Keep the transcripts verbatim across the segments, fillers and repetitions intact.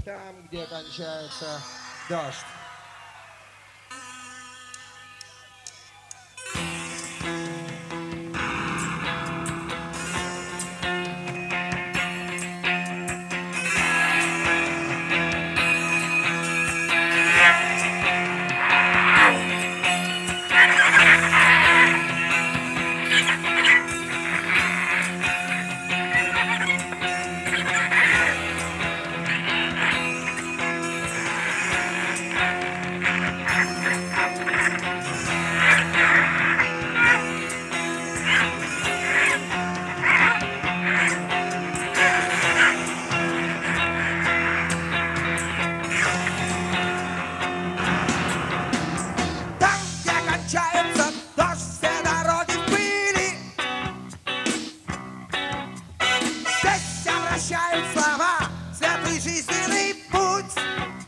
Там, где кончается дождь. Слова, светлый жизненный путь.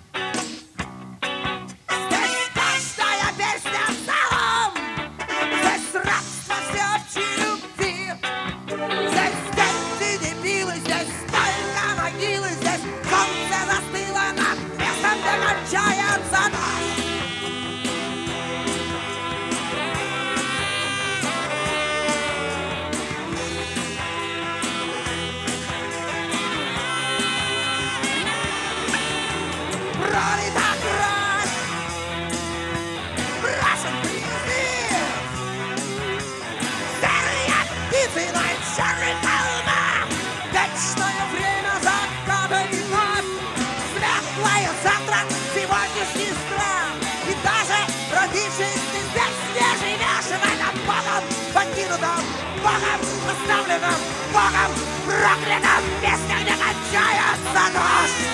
Здесь каждая песня псалом, здесь рабство всеобщей любви. Здесь дети не пилы, здесь только могилы, здесь солнце застыло над местом, где кончается ночь. Вечное время заката и вновь, светлое завтра, сегодняшний страх. И даже родившись ты здесь не живешь в этом Богом покинутом, Богом оставленном, Богом проклятом месте, где кончается дождь.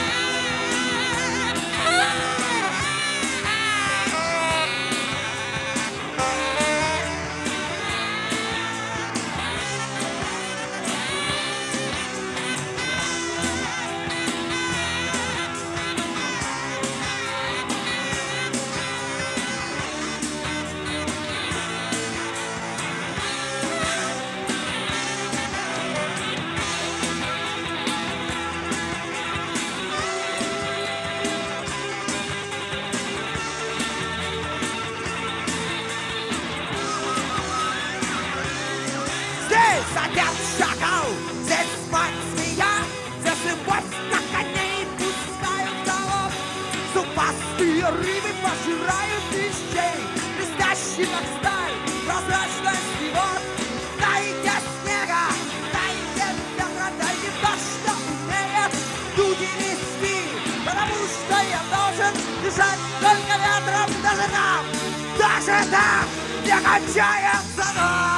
Здесь шакал, здесь мать змея, здесь любовь, как коней пускают голов. Зубастые рыбы пожирают вещей, блестящий как сталь, прозрачность его. Дайте снега, дайте ветра, дайте то, что умеет люди нести. Потому что я должен дышать только ветром даже там, даже там, где кончается ночь.